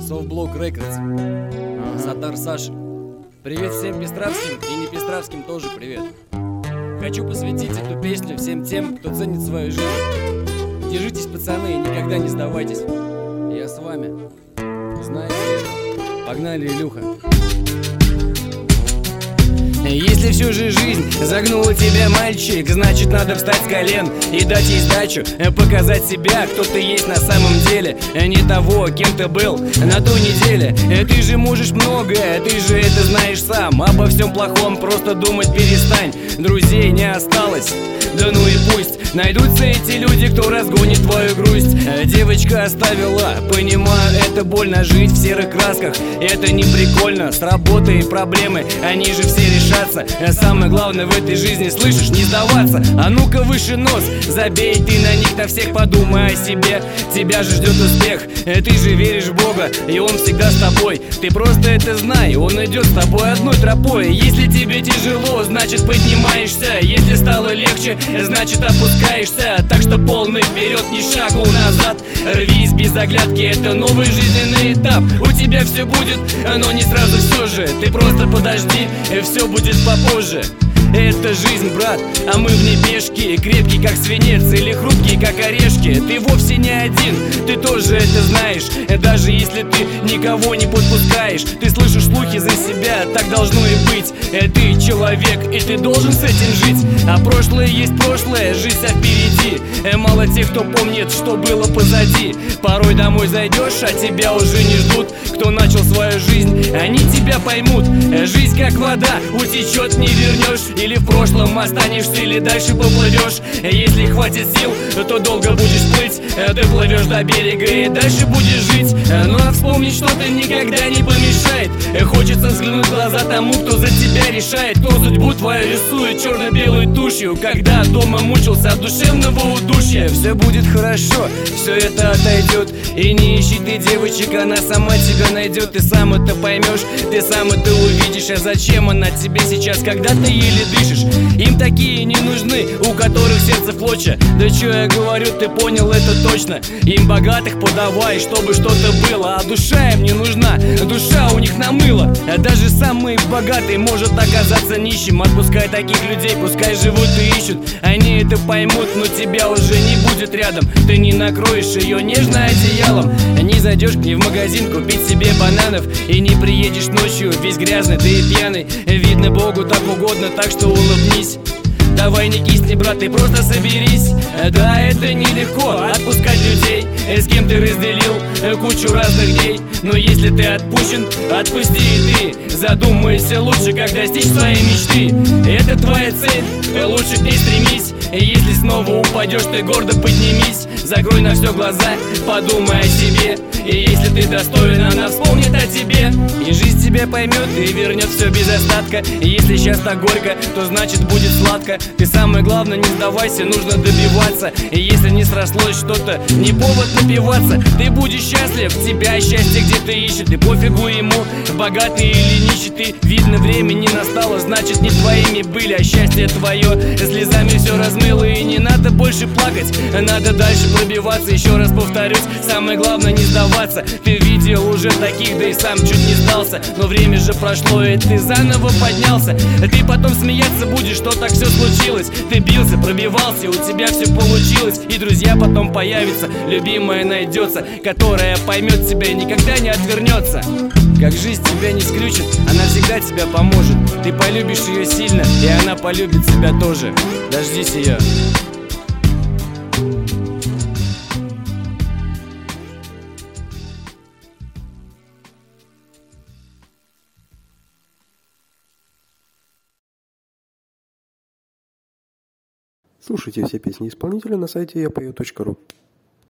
Softblock Records. Сатар Саша. Привет всем пестравским и не пестравским тоже привет. Хочу посвятить эту песню всем тем, кто ценит свою жизнь. Держитесь, пацаны, и никогда не сдавайтесь. Я с вами. Знаете это. Погнали, Илюха. Если всю же жизнь загнула тебя, мальчик, значит надо встать с колен и дать ей сдачу, показать себя, кто ты есть на самом деле, не того, кем ты был на той неделе. Ты же можешь многое, ты же это знаешь сам. Обо всем плохом просто думать перестань. Друзей не осталось, да ну и пусть. Найдутся эти люди, кто разгонит твою грусть. Девочка оставила, понимаю, это больно жить в серых красках. Это не прикольно, с работой проблемы, они же все решатся. Самое главное в этой жизни, слышишь, не сдаваться. А ну-ка выше нос, забей ты на них, на всех подумай о себе. Тебя же ждет успех, ты же веришь в Бога, и Он всегда с тобой. Ты просто это знай, Он идет с тобой одной тропой. Если тебе тяжело, значит поднимаешься. Если стало легче, значит опускаешься. Так что полный вперед, ни шагу назад. Рвись без оглядки, это новый жизненный этап. У тебя все будет, но не сразу все же. Ты просто подожди, все будет попозже. Это жизнь, брат, а мы в ней пешки. Крепкий, как свинец, или хрупкий, как орешки. Ты вовсе не один, ты тоже это знаешь. Даже если ты никого не подпускаешь. Ты слышишь слухи за себя, так должно и быть. Ты человек, и ты должен с этим жить. А прошлое есть прошлое, жизнь впереди. Мало тех, кто помнит, что было позади. Порой домой зайдешь, а тебя уже не ждут. Кто начал свою жизнь, они тебя поймут. Жизнь как вода, утечет, не вернешь. Или в прошлом останешься, или дальше поплывешь. Если хватит сил, то долго будешь плыть. Ты плывешь до берега и дальше будешь жить. Ну а вспомнить что-то никогда не помешает. Хочется взглянуть в глаза тому, кто за тебя решает. Кто судьбу твою рисует черно-белой тушью. Когда дома мучился от душевного удушья. Все будет хорошо, все это отойдет. И не ищи ты девочек, она сама тебя найдет. Ты сам это поймешь, ты сам это увидишь. А зачем она тебе сейчас, когда ты еле дышишь? Им такие не нужны, у которых сердце в клочья. Да чё я говорю, ты понял это точно. Им богатых подавай, чтобы что-то было. А душа им не нужна, душа у них намыла. Даже самый богатый может оказаться нищим. Отпускай таких людей, пускай живут и ищут. Они это поймут, но тебя уже не будет рядом. Ты не накроешь ее нежно одеялом. Не зайдешь к ней в магазин купить себе бананов. И не приедешь ночью весь грязный, ты и пьяный. Видно Богу так угодно, так что улыбнись. Давай не кисни, брат, ты просто соберись. Да, это нелегко отпускать людей, с кем ты разделил кучу разных дней. Но если ты отпущен, отпусти и ты. Задумайся лучше, как достичь своей мечты. Это твоя цель, лучше к ней стремись. Если снова упадешь, ты гордо поднимись. Закрой на все глаза, подумай о себе. И если ты достоин, она вспомнит о тебе. И жизнь тебя поймет и вернет все без остатка. И если сейчас так горько, то значит будет сладко. Ты самое главное, не сдавайся, нужно добиваться. И если не срослось что-то, не повод напиваться. Ты будешь счастлив, тебя счастье где-то ищет. И пофигу ему, богатый или нищий ты. Видно, время не настало, значит не твоими были. А счастье твое слезами все размыло. И не надо больше плакать, надо дальше пробиваться. Еще раз повторюсь, самое главное не сдаваться. Ты видел уже таких, да и сам чуть не сдался. Но время же прошло, и ты заново поднялся. Ты потом смеяться будешь, что так все случилось. Ты бился, пробивался, у тебя все получилось. И друзья потом появятся, любимая найдется, которая поймет тебя и никогда не отвернется. Как жизнь тебя не скрючит, она всегда тебе поможет. Ты полюбишь ее сильно, и она полюбит тебя тоже. Дождись ее. Слушайте все песни исполнителя на сайте yapою.ru.